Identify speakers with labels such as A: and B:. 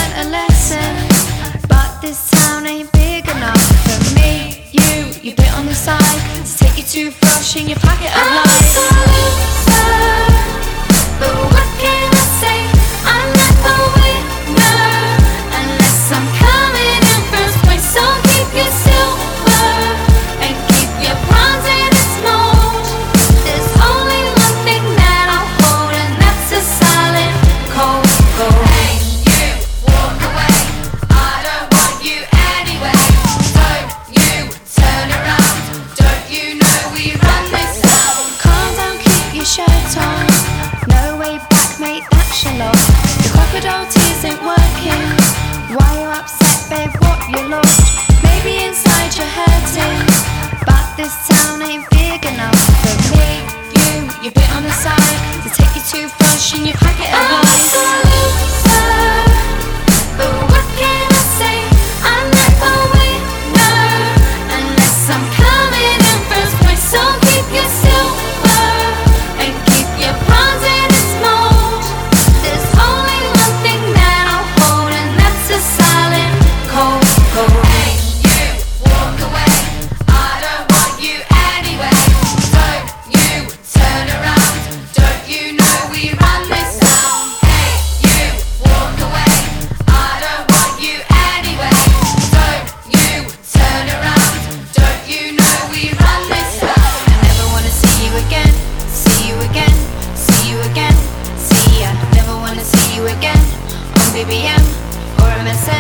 A: learnt a lesson, but this town ain't big enough for me. You bit on the side to take your toothbrush in your pocket of life. I'm a loser, but what can I say? I'm not the winner unless I'm coming in first place. So keep your silver and keep your bronze in its mold. There's only one thing that I'll hold, and that's a silent cold gold. Hey, you walk away, I don't want you anyway. Don't you turn around, don't you know we run this town? Calm down, keep your shirt on, no way back, mate, that's your loss. The crocodile tears ain't working. Why you upset, babe, what you lost? Maybe inside you're hurting, but this town ain't big enough for me. You bit on the side to take your toothbrush in your pocket of life. I'm a loser, but what can I say? I'm not the winner unless I'm coming in first place. So keep your silver and keep your bronze in its mold. There's only one thing that I'll hold, and that's a silent cold gold. Hey, you walk away, I don't want you anyway. Don't you turn around, don't you know we run this town? Hey, you walk away, I don't want you anyway. Don't you turn around, don't you know we run this town? I never wanna see you again, see you again, see you again, see ya. Never wanna see you again on BBM or MSN.